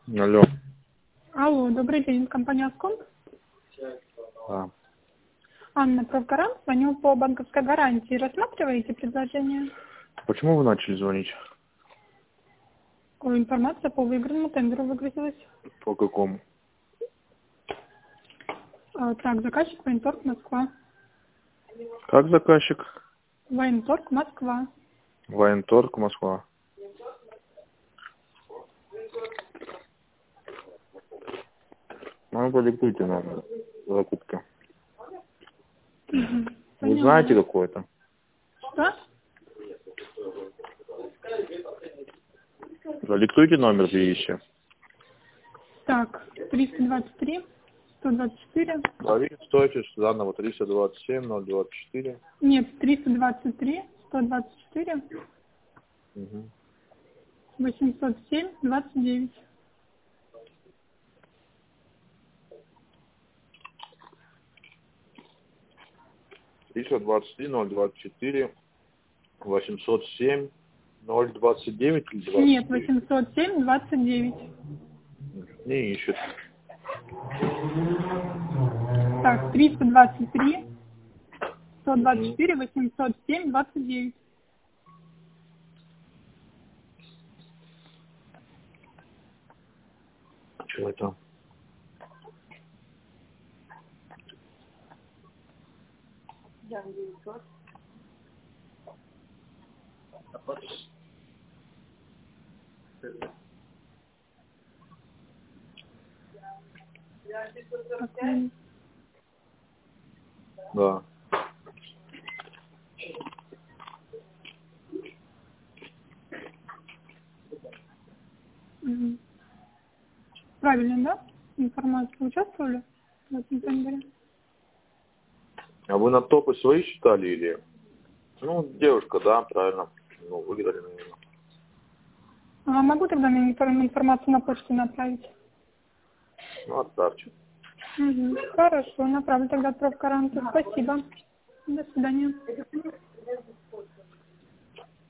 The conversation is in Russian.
Алло. Алло, добрый день, компания Аском. Да. Анна Правгарант, звоню по банковской гарантии. Рассматриваете предложение? Почему вы начали звонить? Информация по выигранному тендеру выгрузилась. По какому? Так, заказчик Военторг Москва. Как заказчик? Военторг Москва. Военторг, Москва. Ну, продиктуйте номер закупки. Вы знаете какой-то? Что? Продиктуйте номер видите. Так, 323, 124. Стойте, заново 327, 024. Нет, 323, 124, Угу. 807, 29. 323, 024, 807, 029 или 29? Нет, 807, 29. Не ищет. Так, 323, 124, 807, 29. Что это? Да. Мгм. Правильно, да? Информацию участвовали в этом тендере? А вы на топы свои считали или? Ну, девушка, да, правильно. Ну, выиграли, наверное. А могу тогда мне информацию на почту направить? Ну, отправьте. Угу. Хорошо, направлю тогда отправку гарантию. Спасибо. До свидания.